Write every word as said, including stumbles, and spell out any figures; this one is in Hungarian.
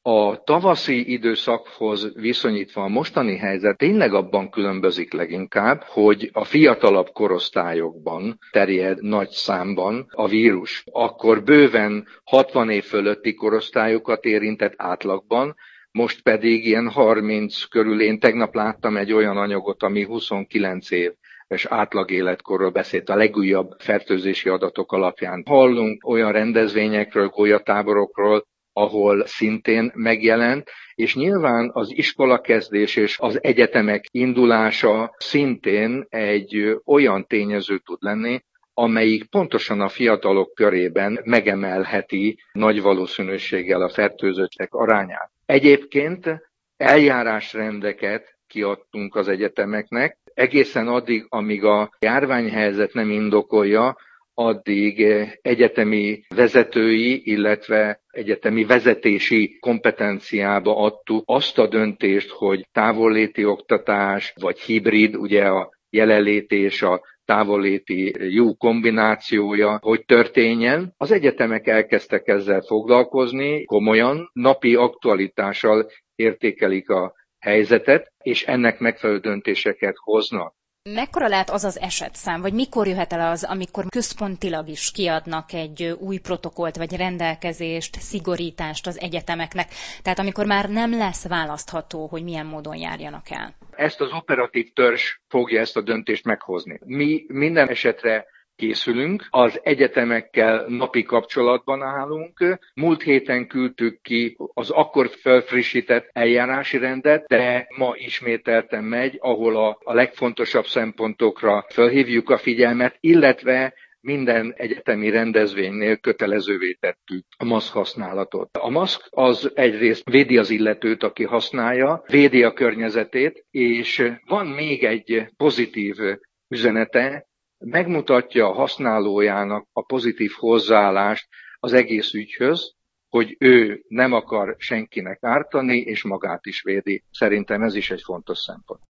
A tavaszi időszakhoz viszonyítva a mostani helyzet tényleg abban különbözik leginkább, hogy a fiatalabb korosztályokban terjed nagy számban a vírus. Akkor bőven hatvan év fölötti korosztályokat érintett átlagban, most pedig ilyen harminc körül. Én tegnap láttam egy olyan anyagot, ami huszonkilenc év és átlagéletkorról beszélt a legújabb fertőzési adatok alapján. Hallunk olyan rendezvényekről, golyatáborokról, ahol szintén megjelent, és nyilván az iskolakezdés és az egyetemek indulása szintén egy olyan tényező tud lenni, amelyik pontosan a fiatalok körében megemelheti nagy valószínűséggel a fertőzöttek arányát. Egyébként eljárásrendeket kiadtunk az egyetemeknek, egészen addig, amíg a járványhelyzet nem indokolja, addig egyetemi vezetői, illetve egyetemi vezetési kompetenciába adtuk azt a döntést, hogy távolléti oktatás, vagy hibrid, ugye a jelenléti és a távolléti jó kombinációja, hogy történjen. Az egyetemek elkezdtek ezzel foglalkozni, komolyan, napi aktualitással értékelik a helyzetet, és ennek megfelelő döntéseket hoznak. Mekkora lehet az az esetszám, vagy mikor jöhet el az, amikor központilag is kiadnak egy új protokollt, vagy rendelkezést, szigorítást az egyetemeknek? Tehát amikor már nem lesz választható, hogy milyen módon járjanak el. Ezt az operatív törzs fogja ezt a döntést meghozni. Mi minden esetre készülünk, az egyetemekkel napi kapcsolatban állunk. Múlt héten küldtük ki az akkor felfrissített eljárási rendet, de ma ismételten megy, ahol a, a legfontosabb szempontokra felhívjuk a figyelmet, illetve minden egyetemi rendezvénynél kötelezővé tettük a maszk használatot. A maszk az egyrészt védi az illetőt, aki használja, védi a környezetét, és van még egy pozitív üzenete, megmutatja a használójának a pozitív hozzáállást az egész ügyhöz, hogy ő nem akar senkinek ártani, és magát is védi. Szerintem ez is egy fontos szempont.